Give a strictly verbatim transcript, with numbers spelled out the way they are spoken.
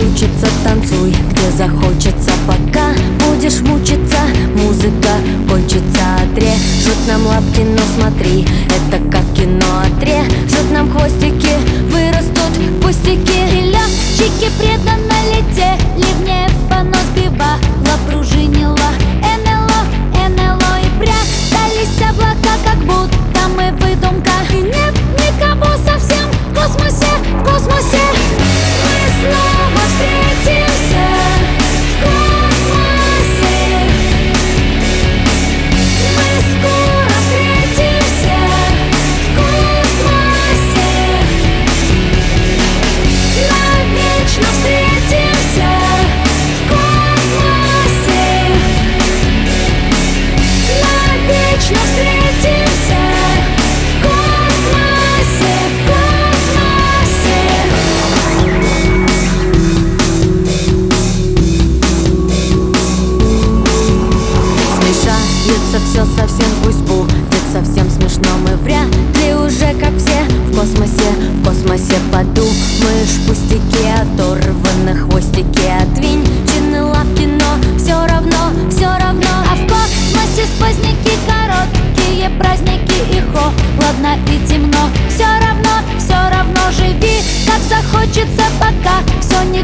получится, танцуй, где захочется. Пока будешь мучиться, музыка кончится. Отрежут нам лапки, но смотри, это как кино. Отрежут нам хвостики, вырастут пустяки. И летчики преданно летели в небо, но сбивала, пружинила НЛО, НЛО. И прятались облака, как будто мы выдумка. И нет никого совсем в космосе, в космосе. Мы снова встретимся в космосе. Мы скоро встретимся в космосе. Навечно встретимся в космосе. Навечно встретимся в космосе, в космосе. Смешается все совсем, пусть будет совсем смешно. Мы вряд ли уже как все в космосе, в космосе. Подумаешь, пустяки, оторваны хвостики, отвинчены лапки, но все равно, все равно. А в космосе сквозняки, короткие праздники, и холодно, и темно. Все равно, все равно живи, как захочется, пока все не